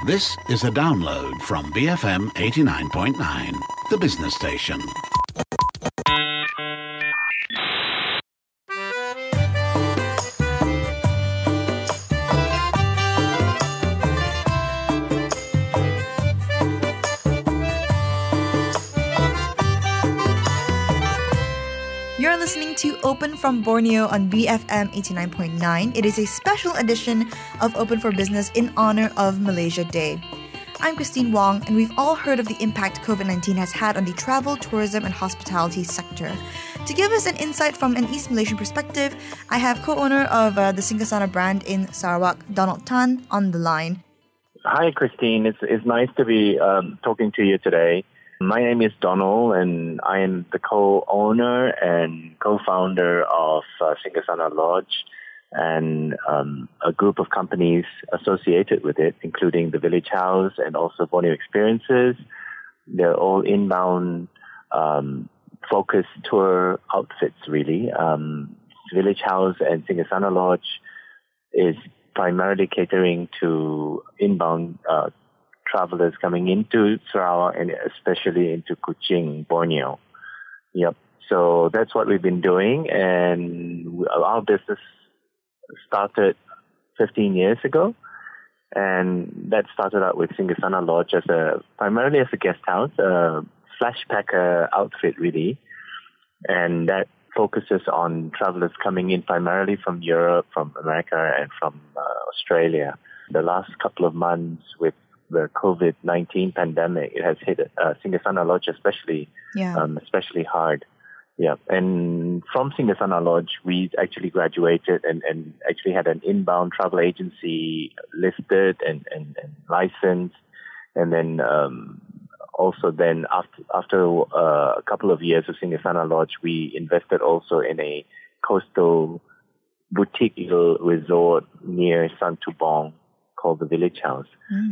This is a download from BFM 89.9, the business station. You're listening to Open from Borneo on BFM 89.9. It is a special edition of Open for Business in honor of Malaysia Day. I'm Christine Wong, and we've all heard of the impact COVID-19 has had on the travel, tourism, and hospitality sector. To give us an insight from an East Malaysian perspective, I have co-owner of the Singgasana brand in Sarawak, Donald Tan, on the line. Hi, Christine. It's nice to be talking to you today. My name is Donald, and I am the co-owner and co-founder of Singgasana Lodge and a group of companies associated with it, including the Village House and also Borneo Experiences. They're all inbound focused tour outfits, really. Village House and Singgasana Lodge is primarily catering to inbound travelers coming into Sarawak and especially into Kuching, Borneo. Yep. So that's what we've been doing, and our business started 15 years ago, and that started out with Singgasana Lodge primarily as a guest house, a flash packer outfit really, and that focuses on travelers coming in primarily from Europe, from America, and from Australia. The last couple of months with the COVID-19 pandemic, it has hit Singgasana Lodge especially hard. Yeah, and from Singgasana Lodge, we actually graduated and actually had an inbound travel agency listed and licensed, and then also then after a couple of years of Singgasana Lodge, we invested also in a coastal boutique little resort near Santubong called the Village House.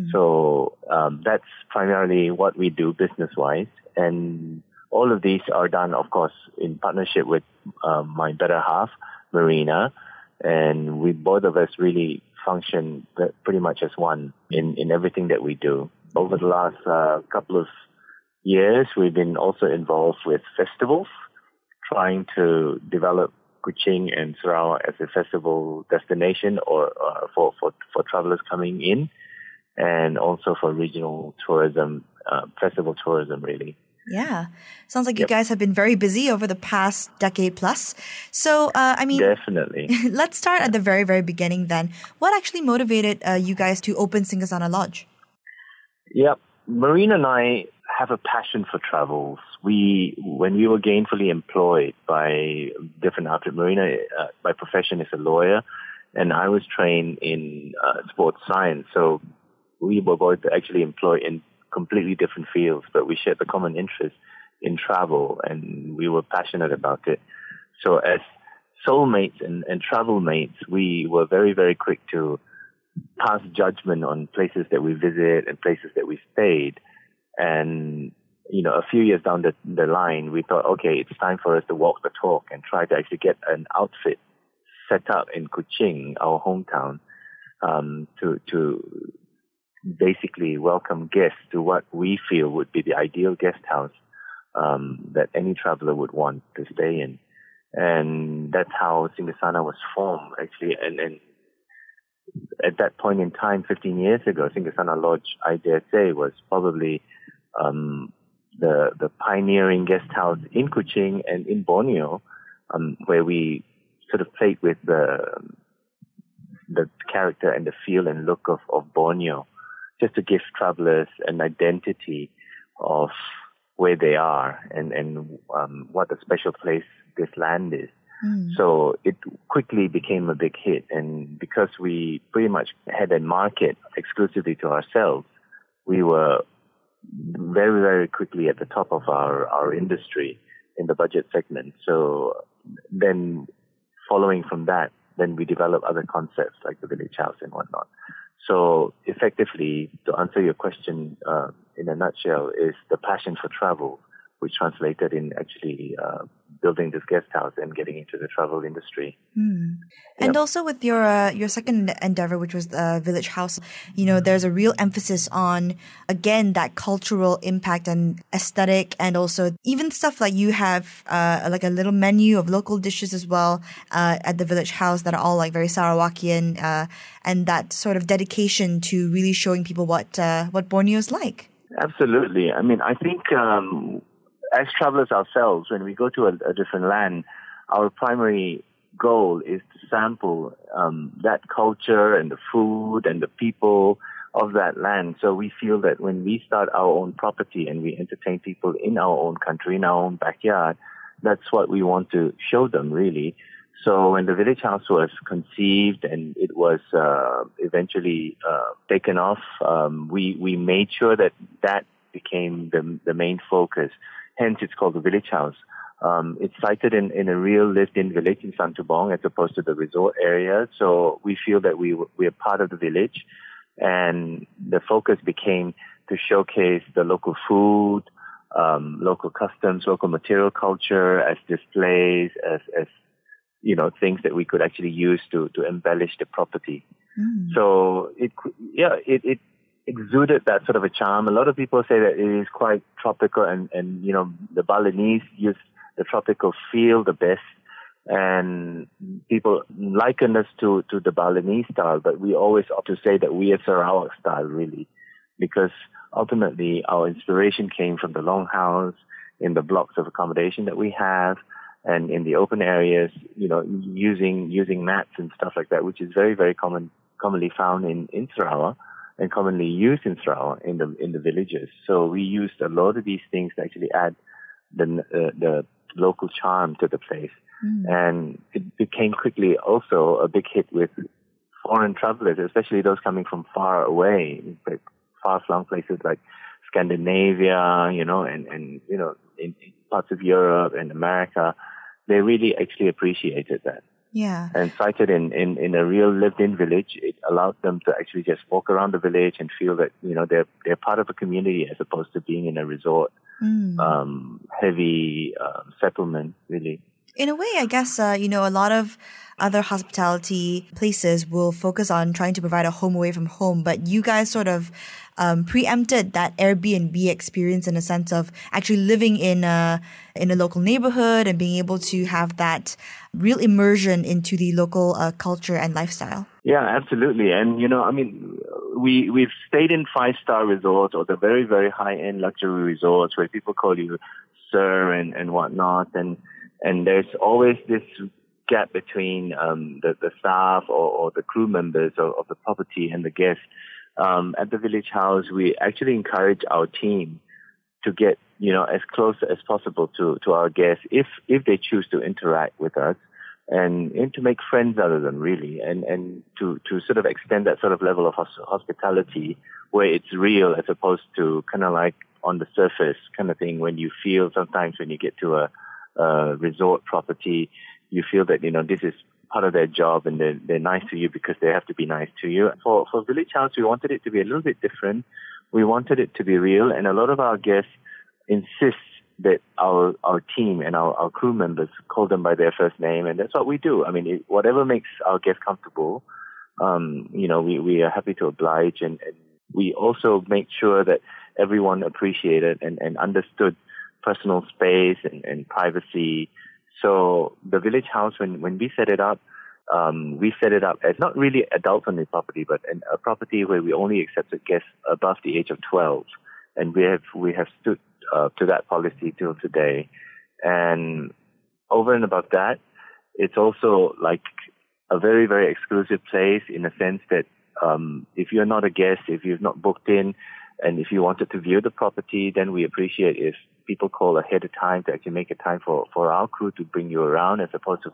So that's primarily what we do business-wise, and all of these are done, of course, in partnership with my better half, Marina, and we both of us really function pretty much as one in everything that we do. Over the last couple of years, we've been also involved with festivals, trying to develop Kuching and Sarawak as a festival destination or for travelers coming in, and also for regional tourism, festival tourism, really. Yeah. Sounds like you guys have been very busy over the past decade plus. So, definitely. Let's start at the very, very beginning then. What actually motivated you guys to open Singgasana Lodge? Yep. Marina and I have a passion for travels. When we were gainfully employed by different outfits, Marina by profession is a lawyer, and I was trained in sports science. So we were both actually employed in completely different fields, but we shared the common interest in travel, and we were passionate about it. So as soulmates and travel mates, we were very, very quick to pass judgment on places that we visit and places that we stayed. And, a few years down the line, we thought, okay, it's time for us to walk the talk and try to actually get an outfit set up in Kuching, our hometown, to basically welcome guests to what we feel would be the ideal guest house that any traveler would want to stay in. And that's how Singgasana was formed, actually. And at that point in time, 15 years ago, Singgasana Lodge, I dare say, was probably the pioneering guest house in Kuching and in Borneo, where we sort of played with the character and the feel and look of Borneo, just to give travelers an identity of where they are and what a special place this land is. So it quickly became a big hit, and because we pretty much had a market exclusively to ourselves, we were very, very quickly at the top of our industry in the budget segment. So then following from that, then we developed other concepts like the Village House and whatnot. So effectively, to answer your question in a nutshell, is the passion for travel, which translated in actually building this guest house and getting into the travel industry. And also with your second endeavor, which was the Village House, there's a real emphasis on, again, that cultural impact and aesthetic, and also even stuff like you have like a little menu of local dishes as well at the Village House that are all like very Sarawakian, and that sort of dedication to really showing people what Borneo is like. Absolutely. I mean, I think as travelers ourselves, when we go to a different land, our primary goal is to sample that culture and the food and the people of that land. So we feel that when we start our own property and we entertain people in our own country, in our own backyard, that's what we want to show them, really. So when the Village House was conceived and it was eventually taken off, we made sure that became the main focus. Hence, it's called the Village House. It's sited in a real lived-in village in Santubong as opposed to the resort area. So we feel that we are part of the village, and the focus became to showcase the local food, local customs, local material culture as displays, as things that we could actually use to embellish the property. So it exuded that sort of a charm. A lot of people say that it is quite tropical, and the Balinese use the tropical feel the best, and people liken us to the Balinese style, but we always opt to say that we are Sarawak style, really, because ultimately our inspiration came from the longhouse, in the blocks of accommodation that we have, and in the open areas, using mats and stuff like that, which is very, very commonly found in Sarawak and commonly used in Sarawak in the villages. So we used a lot of these things to actually add the local charm to the place. And it became quickly also a big hit with foreign travelers, especially those coming from far away, far-flung places like Scandinavia, and in parts of Europe and America. They really actually appreciated that. Yeah. And sited in a real lived-in village, it allowed them to actually just walk around the village and feel that, they're part of a community as opposed to being in a resort, heavy settlement, really. In a way, I guess, a lot of other hospitality places will focus on trying to provide a home away from home, but you guys sort of preempted that Airbnb experience in a sense of actually living in a local neighborhood and being able to have that real immersion into the local culture and lifestyle. Yeah, absolutely. And, we've stayed in 5-star resorts or the very, very high-end luxury resorts where people call you sir and whatnot. And there's always this gap between the staff or the crew members of the property and the guests. At the Village House, we actually encourage our team to get, as close as possible to our guests if they choose to interact with us and to make friends out of them, really, and to sort of extend that sort of level of hospitality where it's real as opposed to kind of like on the surface kind of thing when you feel sometimes when you get to a resort property, you feel that, this is part of their job and they're nice to you because they have to be nice to you. For Village House, we wanted it to be a little bit different. We wanted it to be real, and a lot of our guests insist that our team and our crew members call them by their first name, and that's what we do. I mean, whatever makes our guests comfortable, we are happy to oblige, and we also make sure that everyone appreciated and understood personal space and privacy. So the Village House, when we set it up as not really adult-only property, but a property where we only accepted guests above the age of 12. And we have stood to that policy till today. And over and above that, it's also like a very, very exclusive place in a sense that if you're not a guest, if you've not booked in, and if you wanted to view the property, then we appreciate if people call ahead of time to actually make a time for our crew to bring you around, as opposed to,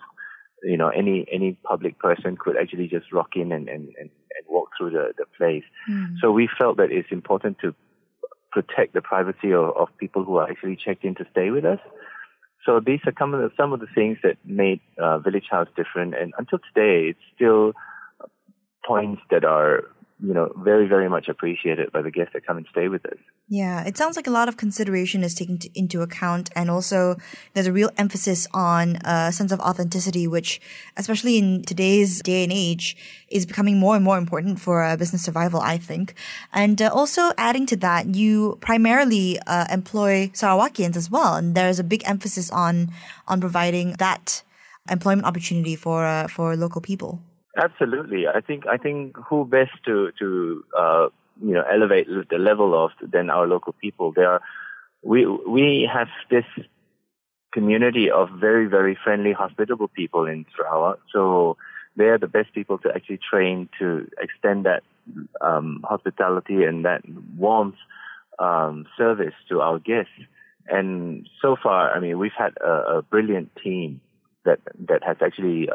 any public person could actually just rock in and walk through the place. So we felt that it's important to protect the privacy of people who are actually checked in to stay with us. So these are some of the things that made Village House different. And until today, it's still points that are very, very much appreciated by the guests that come and stay with us. Yeah, it sounds like a lot of consideration is taken into account, and also there's a real emphasis on a sense of authenticity, which, especially in today's day and age, is becoming more and more important for business survival, I think. And also adding to that, you primarily employ Sarawakians as well, and there's a big emphasis on providing that employment opportunity for local people. Absolutely, I think who best to elevate the level of than our local people. We have this community of very, very friendly, hospitable people in Sarawak. So they are the best people to actually train to extend that hospitality and that warmth service to our guests. And so far, I mean, we've had a brilliant team that has actually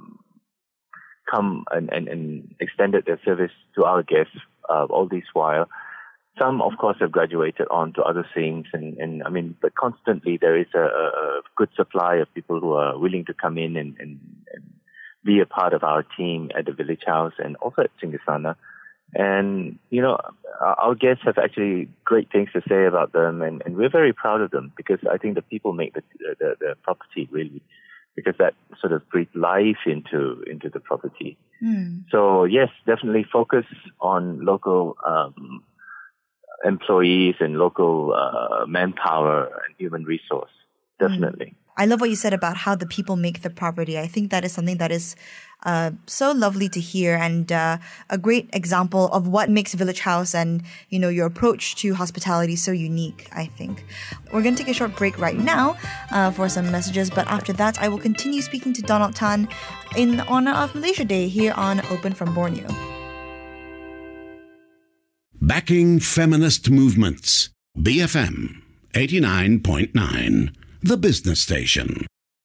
come and extended their service to our guests all this while. Some, of course, have graduated on to other things, and I mean, but constantly there is a good supply of people who are willing to come in and be a part of our team at the Village House and also at Singgasana. And, our guests have actually great things to say about them, and we're very proud of them, because I think the people make the property really, because that sort of breathes life into the property. So yes, definitely focus on local employees and local manpower and human resource. Definitely. I love what you said about how the people make the property. I think that is something that is so lovely to hear, and a great example of what makes Village House and, your approach to hospitality so unique, I think. We're going to take a short break right now for some messages, but after that, I will continue speaking to Donald Tan in honor of Malaysia Day here on Open from Borneo. Backing feminist movements. BFM 89.9, the business station.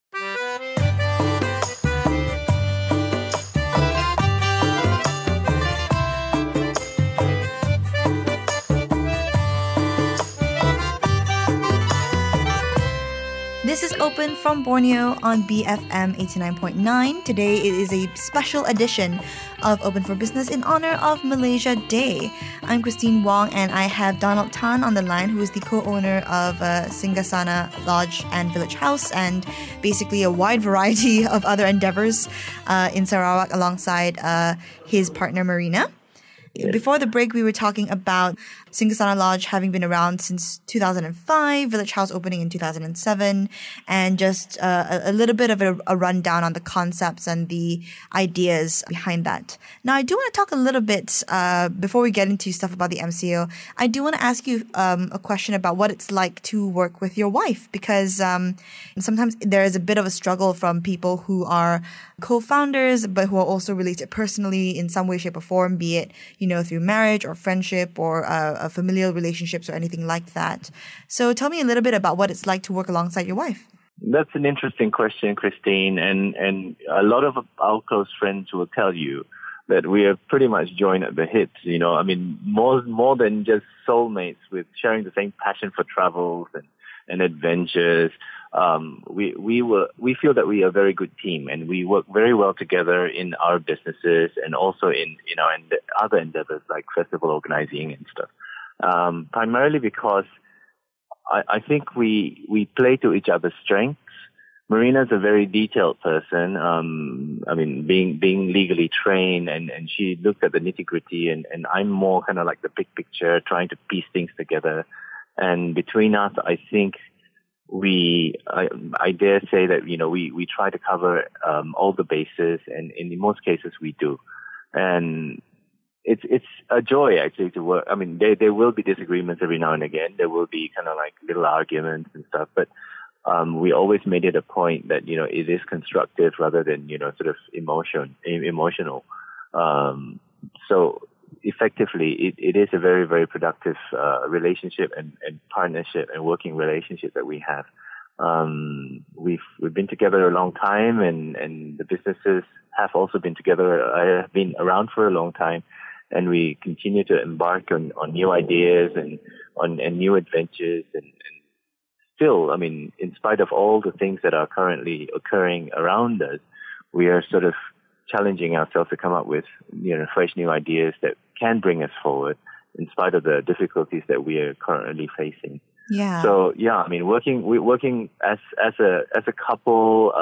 This is Open from Borneo on BFM 89.9. Today it is a special edition of Open for Business in honor of Malaysia Day. I'm Christine Wong, and I have Donald Tan on the line, who is the co-owner of Singgasana Lodge and Village House, and basically a wide variety of other endeavors in Sarawak alongside his partner Marina. Before the break, we were talking about Singgasana Lodge having been around since 2005, Village House opening in 2007, and just a little bit of a rundown on the concepts and the ideas behind that. Now, I do want to talk a little bit, before we get into stuff about the MCO, I do want to ask you a question about what it's like to work with your wife, because sometimes there is a bit of a struggle from people who are co-founders, but who are also related personally in some way, shape, or form, be it, through marriage or friendship or familial relationships or anything like that. So tell me a little bit about what it's like to work alongside your wife. That's an interesting question, Christine, and a lot of our close friends will tell you that we are pretty much joined at the hip. I mean, more than just soulmates, with sharing the same passion for travels and adventures. We feel that we are a very good team, and we work very well together in our businesses and also in other endeavors like festival organizing and stuff. Primarily because I think we play to each other's strengths. Marina's a very detailed person. I mean, being legally trained, and she looks at the nitty-gritty, and I'm more kind of like the big picture, trying to piece things together. And between us, I think I dare say that, we try to cover all the bases, and in most cases we do. And it's a joy actually to work. I mean, there will be disagreements every now and again. There will be kind of like little arguments and stuff, but we always made it a point that, it is constructive rather than, sort of emotional. So effectively, it is a very, very productive relationship and partnership and working relationship that we have. We've been together a long time, and the businesses have also been together. I have been around for a long time, and we continue to embark on new ideas and on new adventures. And still, I mean, in spite of all the things that are currently occurring around us, we are sort of challenging ourselves to come up with, fresh new ideas that can bring us forward in spite of the difficulties that we are currently facing. Yeah. So yeah, I mean, working as a couple,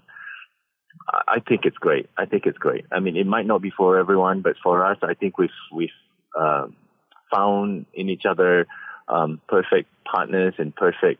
I think it's great. I mean, it might not be for everyone, but for us, I think we've found in each other perfect partners and perfect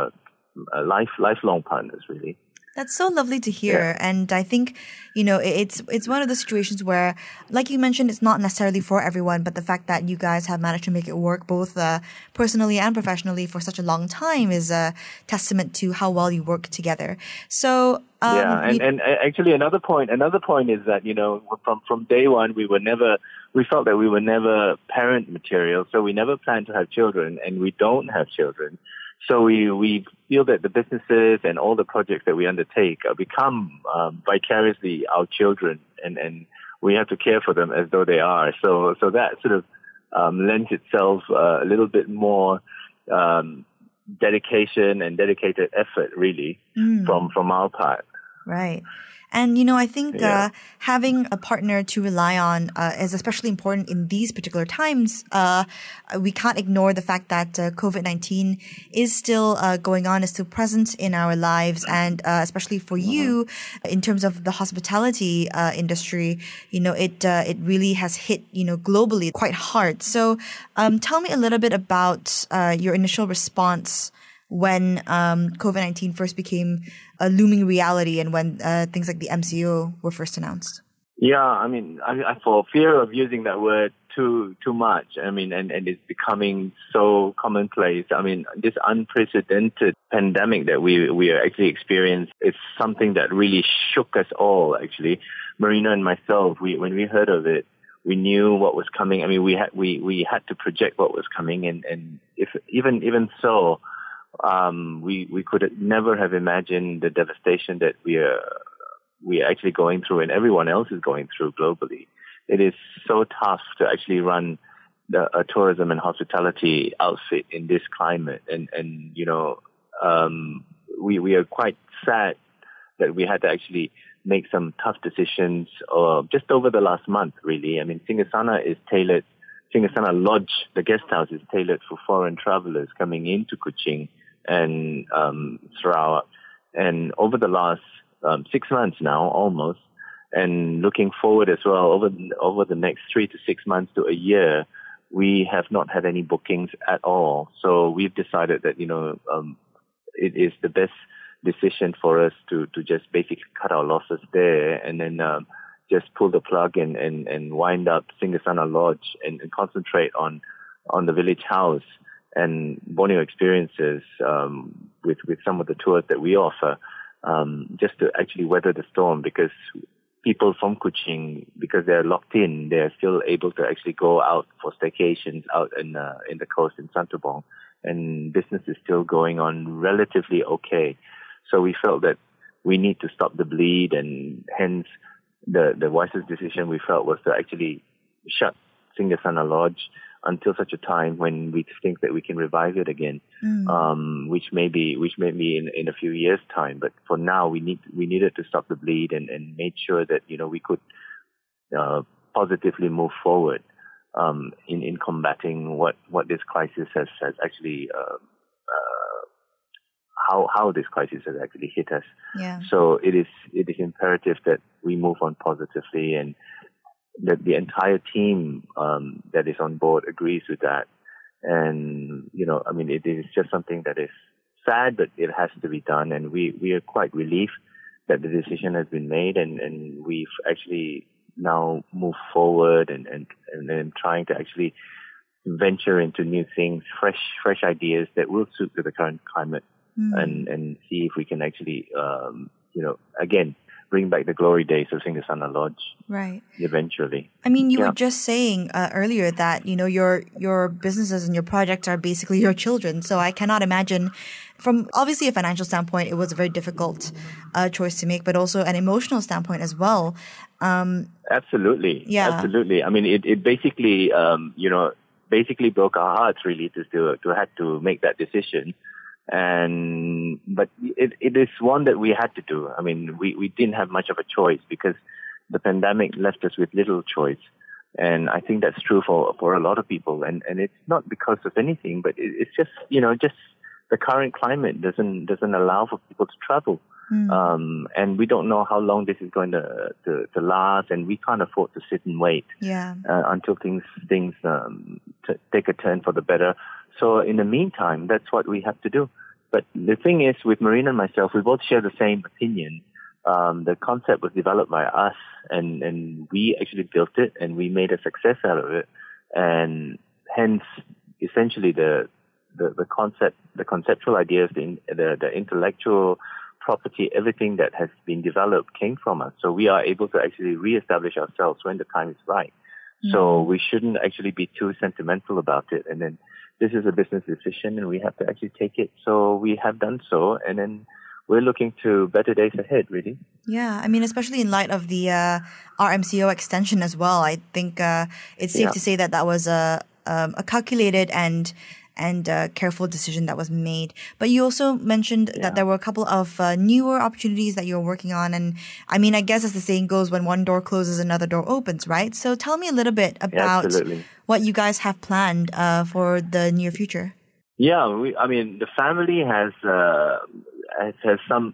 lifelong partners, really. That's so lovely to hear. Yeah. And I think, it's one of the situations where, like you mentioned, it's not necessarily for everyone, but the fact that you guys have managed to make it work both personally and professionally for such a long time is a testament to how well you work together. So, and actually another point is that, from day one, we felt that we were never parent material, so we never planned to have children, and we don't have children. So we feel that the businesses and all the projects that we undertake become vicariously our children, and we have to care for them as though they are. So that sort of lends itself a little bit more dedication and dedicated effort, really, from our part. Right. And, I think having a partner to rely on is especially important in these particular times. We can't ignore the fact that COVID-19 is still going on, is still present in our lives. And especially for you, in terms of the hospitality industry, it really has hit, globally quite hard. So tell me a little bit about your initial response when COVID-19 first became a looming reality and when things like the MCO were first announced. Yeah, I mean, I for fear of using that word too much, I mean, and it's becoming so commonplace. I mean, this unprecedented pandemic that we are actually experiencing is something that really shook us all, actually. Marina and myself, when we heard of it, we knew what was coming. I mean, we had to project what was coming, and if even so, we could never have imagined the devastation that we are actually going through, and everyone else is going through globally. It is so tough to actually run a tourism and hospitality outfit in this climate, and we are quite sad that we had to actually make some tough decisions just over the last month, really. I mean, Singasana Lodge, the guest house, is tailored for foreign travelers coming into Kuching and Sarawak. And over the last 6 months now, almost, and looking forward as well, over the next 3 to 6 months to a year, we have not had any bookings at all. So we've decided that, it is the best decision for us to just basically cut our losses there and then just pull the plug and wind up Singasana Lodge and concentrate on the village house and Borneo experiences with some of the tours that we offer, just to actually weather the storm, because people from Kuching, because they're locked in, they're still able to actually go out for staycations out in the coast in Santubong, and business is still going on relatively okay. So we felt that we need to stop the bleed, and hence the wisest decision we felt was to actually shut Singasana Lodge until such a time when we think that we can revive it again, which may be in a few years' time. But for now, we needed to stop the bleed and made sure that we could positively move forward in combating what this crisis has actually how this crisis has actually hit us. Yeah. So it is imperative that we move on positively, and that the entire team that is on board agrees with that. And, I mean, it is just something that is sad, but it has to be done. And we are quite relieved that the decision has been made, and we've actually now moved forward and trying to actually venture into new things, fresh ideas that will suit to the current climate, and see if we can actually, again, bring back the glory days of Singasana Lodge. Right. Eventually. I mean, you were just saying earlier that, your businesses and your projects are basically your children. So I cannot imagine, from obviously a financial standpoint, it was a very difficult choice to make, but also an emotional standpoint as well. Absolutely. Yeah. Absolutely. I mean, it basically, basically broke our hearts, really, to have to make that decision. But it is one that we had to do. I mean, we didn't have much of a choice, because the pandemic left us with little choice. And I think that's true for a lot of people. And it's not because of anything, but it's just, just the current climate doesn't allow for people to travel. And we don't know how long this is going to last, and we can't afford to sit and wait until things take a turn for the better. So in the meantime, that's what we have to do. But the thing is, with Marina and myself, we both share the same opinion. The concept was developed by us, and we actually built it, and we made a success out of it. And hence, essentially, the conceptual ideas, the intellectual property, everything that has been developed came from us. So we are able to actually reestablish ourselves when the time is right. So we shouldn't actually be too sentimental about it. And then this is a business decision, and we have to actually take it. So we have done so, and then we're looking to better days ahead, really. Yeah, I mean, especially in light of the RMCO extension as well, I think it's safe to say that was a calculated and careful decision that was made. But you also mentioned that there were a couple of newer opportunities that you're working on. And I mean, I guess as the saying goes, when one door closes, another door opens, right? So tell me a little bit about what you guys have planned for the near future. Yeah, the family has some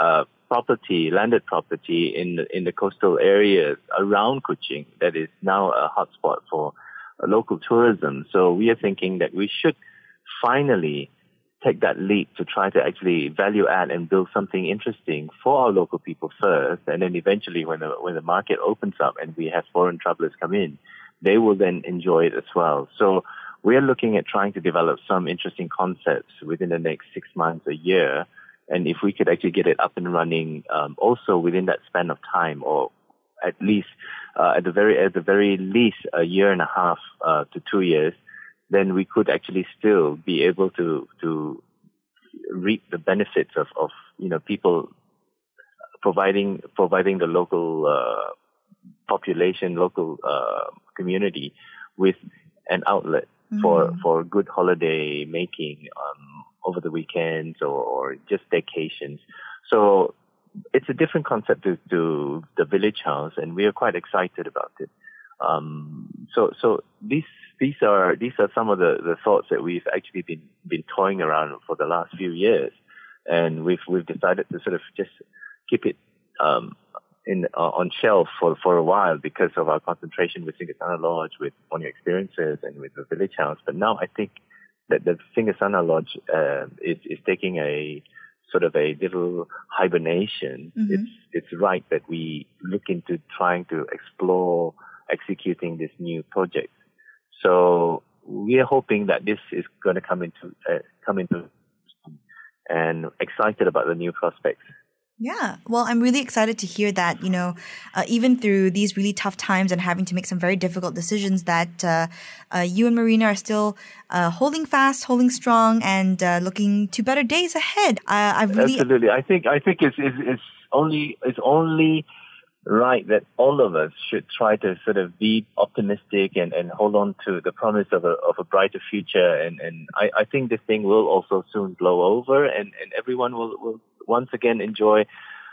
landed property in the coastal areas around Kuching that is now a hotspot for local tourism. So we are thinking that we should finally take that leap to try to actually value add and build something interesting for our local people first, and then eventually when the market opens up and we have foreign travelers come in, they will then enjoy it as well. So we are looking at trying to develop some interesting concepts within the next 6 months, a year, and if we could actually get it up and running also within that span of time, or at least at the very least a year and a half to 2 years, then we could actually still be able to reap the benefits of people providing the local population, local community with an outlet for good holiday making over the weekends or just vacations. So it's a different concept to the village house, and we are quite excited about it. So these are some of the thoughts that we've actually been toying around for the last few years, and we've decided to sort of just keep it on shelf for a while because of our concentration with Singgasana Lodge, with Borneo Experiences, and with the village house. But now I think that the Singgasana Lodge is taking a sort of a little hibernation. It's right that we look into trying to explore executing this new project. So we are hoping that this is going to come into and excited about the new prospects. Yeah, well, I'm really excited to hear that, even through these really tough times and having to make some very difficult decisions, that you and Marina are still holding fast, holding strong, and looking to better days ahead. Absolutely. I think it's only right that all of us should try to sort of be optimistic and hold on to the promise of a brighter future. And I think this thing will also soon blow over, and everyone will once again enjoy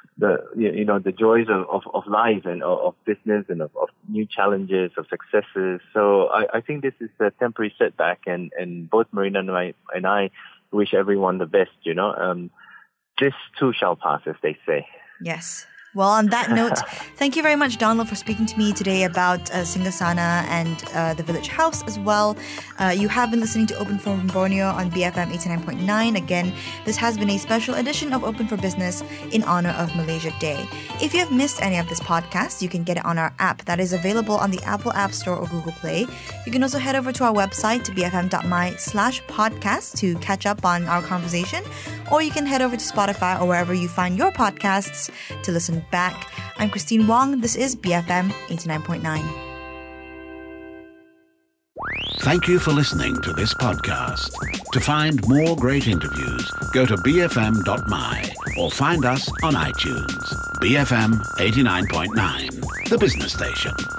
the joys of life and of business and of new challenges, of successes. So I think this is a temporary setback, and both Marina and I wish everyone the best. This too shall pass, as they say. Yes. Well, on that note, thank you very much, Donald, for speaking to me today about Singgasana and the Village House as well. You have been listening to Open from Borneo on BFM 89.9. Again, this has been a special edition of Open for Business in honor of Malaysia Day. If you have missed any of this podcast, you can get it on our app that is available on the Apple App Store or Google Play. You can also head over to our website to bfm.my/podcast to catch up on our conversation, or you can head over to Spotify or wherever you find your podcasts to listen back. I'm Christine Wong. This is BFM 89.9. Thank you for listening to this podcast. To find more great interviews, go to bfm.my or find us on iTunes. BFM 89.9, the business station.